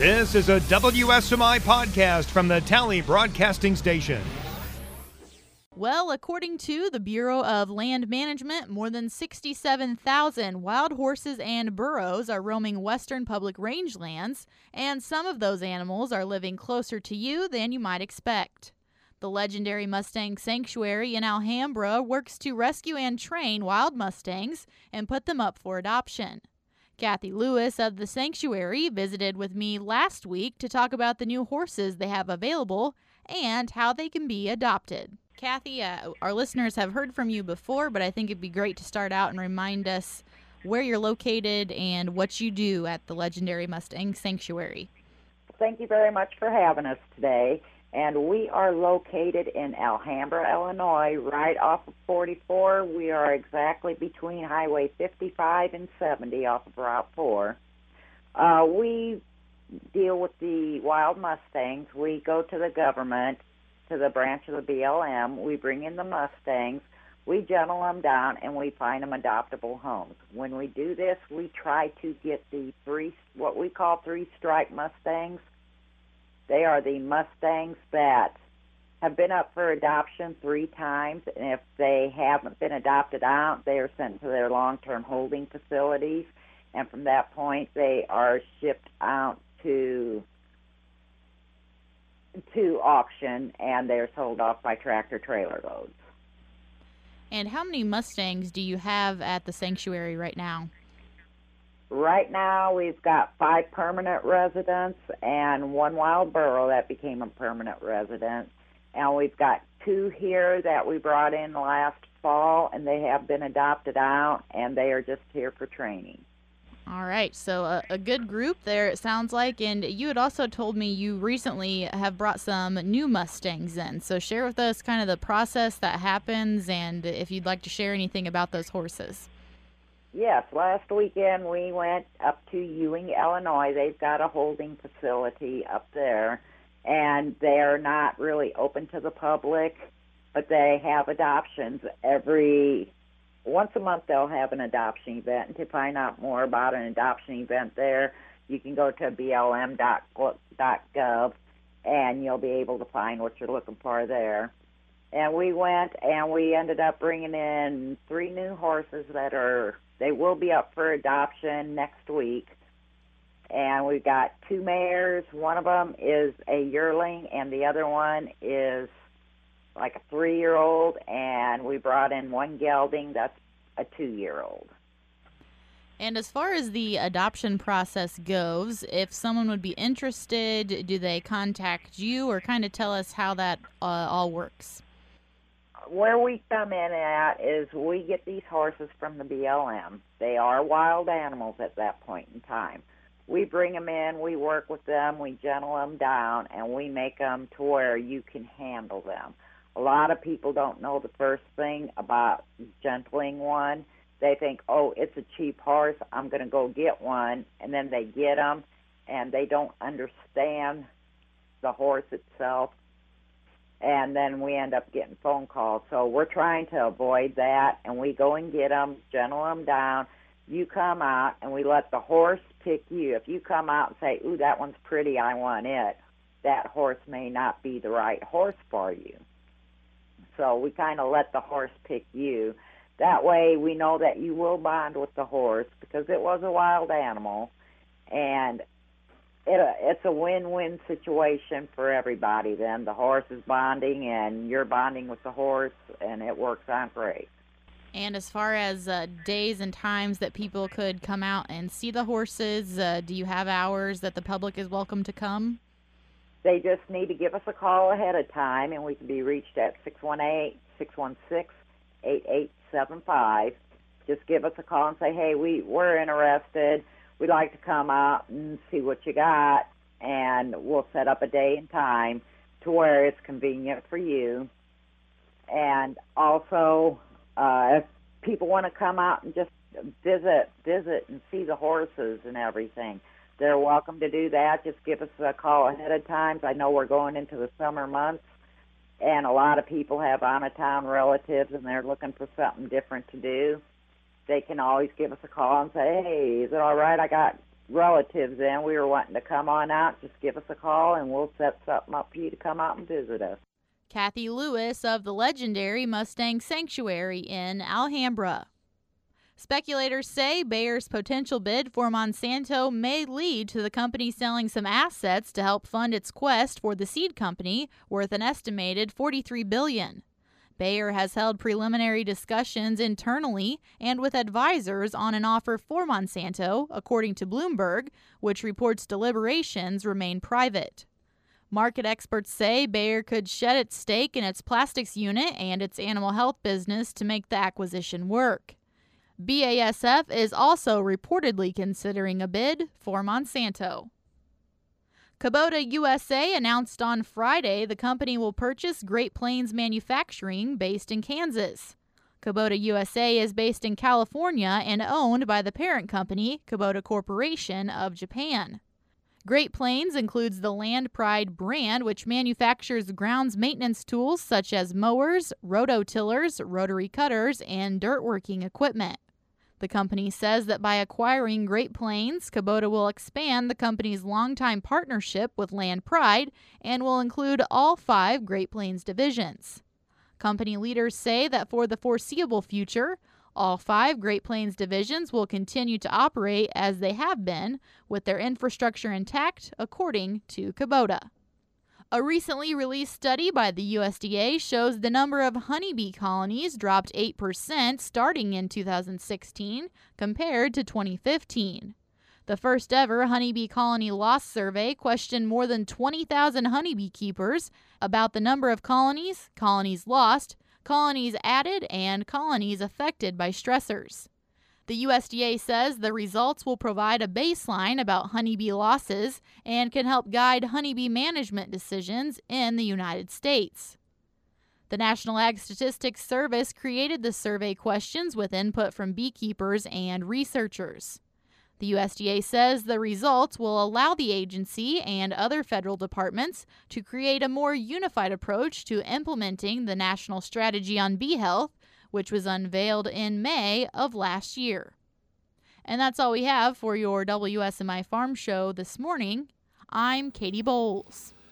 This is a WSMI podcast from the Tally Broadcasting Station. Well, according to the Bureau of Land Management, more than 67,000 wild horses and burros are roaming western public rangelands, and some of those animals are living closer to you than you might expect. The legendary Mustang Sanctuary in Alhambra works to rescue and train wild Mustangs and put them up for adoption. Kathy Lewis of the Sanctuary visited with me last week to talk about the new horses they have available and how they can be adopted. Kathy, our listeners have heard from you before, but I think it'd be great to start out and remind us where you're located and what you do at the legendary Mustang Sanctuary. Thank you very much for having us today. And we are located in Alhambra, Illinois, right off of 44. We are exactly between Highway 55 and 70 off of Route 4. We deal with the wild Mustangs. We go to the government, to the branch of the BLM. We bring in the Mustangs. We gentle them down, and we find them adoptable homes. When we do this, we try to get the what we call three-stripe Mustangs. They are the Mustangs that have been up for adoption 3 times, and if they haven't been adopted out, they are sent to their long-term holding facilities, and from that point, they are shipped out to auction, and they're sold off by tractor-trailer loads. And how many Mustangs do you have at the sanctuary right now? Right now, we've got 5 permanent residents and 1 wild burro that became a permanent resident. And we've got 2 here that we brought in last fall, and they have been adopted out, and they are just here for training. All right, so a good group there, it sounds like. And you had also told me you recently have brought some new Mustangs in. So share with us kind of the process that happens and if you'd like to share anything about those horses. Yes, last weekend we went up to Ewing, Illinois. They've got a holding facility up there, and they're not really open to the public, but they have adoptions once a month. They'll have an adoption event, and to find out more about an adoption event there, you can go to blm.gov, and you'll be able to find what you're looking for there. And we went, and we ended up bringing in 3 new horses they will be up for adoption next week. And we've got 2 mares. One of them is a yearling, and the other one is like a 3-year-old. And we brought in 1 gelding that's a 2-year-old. And as far as the adoption process goes, if someone would be interested, do they contact you or kind of tell us how that all works? Where we come in at is we get these horses from the BLM. They are wild animals at that point in time. We bring them in, we work with them, we gentle them down, and we make them to where you can handle them. A lot of people don't know the first thing about gentling one. They think, oh, it's a cheap horse, I'm going to go get one, and then they get them, and they don't understand the horse itself. And then we end up getting phone calls. So we're trying to avoid that, and we go and get them, gentle them down. You come out, and we let the horse pick you. If you come out and say, ooh, that one's pretty, I want it, that horse may not be the right horse for you. So we kind of let the horse pick you. That way we know that you will bond with the horse because it was a wild animal, and it's a win-win situation for everybody then. The horse is bonding, and you're bonding with the horse, and it works out great. And as far as days and times that people could come out and see the horses, do you have hours that the public is welcome to come? They just need to give us a call ahead of time, and we can be reached at 618-616-8875. Just give us a call and say, hey, we're interested. We'd like to come out and see what you got, and we'll set up a day and time to where it's convenient for you. And also, if people want to come out and just visit and see the horses and everything, they're welcome to do that. Just give us a call ahead of time. I know we're going into the summer months, and a lot of people have out-of-town relatives, and they're looking for something different to do. They can always give us a call and say, hey, is it all right? I got relatives in. We were wanting to come on out. Just give us a call, and we'll set something up for you to come out and visit us. Kathy Lewis of the legendary Mustang Sanctuary in Alhambra. Speculators say Bayer's potential bid for Monsanto may lead to the company selling some assets to help fund its quest for the seed company, worth an estimated $43 billion. Bayer has held preliminary discussions internally and with advisors on an offer for Monsanto, according to Bloomberg, which reports deliberations remain private. Market experts say Bayer could shed its stake in its plastics unit and its animal health business to make the acquisition work. BASF is also reportedly considering a bid for Monsanto. Kubota USA announced on Friday the company will purchase Great Plains Manufacturing based in Kansas. Kubota USA is based in California and owned by the parent company, Kubota Corporation of Japan. Great Plains includes the Land Pride brand, which manufactures grounds maintenance tools such as mowers, rototillers, rotary cutters, and dirt working equipment. The company says that by acquiring Great Plains, Kubota will expand the company's longtime partnership with Land Pride and will include all 5 Great Plains divisions. Company leaders say that for the foreseeable future, all 5 Great Plains divisions will continue to operate as they have been, with their infrastructure intact, according to Kubota. A recently released study by the USDA shows the number of honeybee colonies dropped 8% starting in 2016 compared to 2015. The first ever honeybee colony loss survey questioned more than 20,000 honeybee keepers about the number of colonies, colonies lost, colonies added, and colonies affected by stressors. The USDA says the results will provide a baseline about honeybee losses and can help guide honeybee management decisions in the United States. The National Ag Statistics Service created the survey questions with input from beekeepers and researchers. The USDA says the results will allow the agency and other federal departments to create a more unified approach to implementing the National Strategy on Bee Health, which was unveiled in May of last year. And that's all we have for your WSMI Farm Show this morning. I'm Katie Bowles.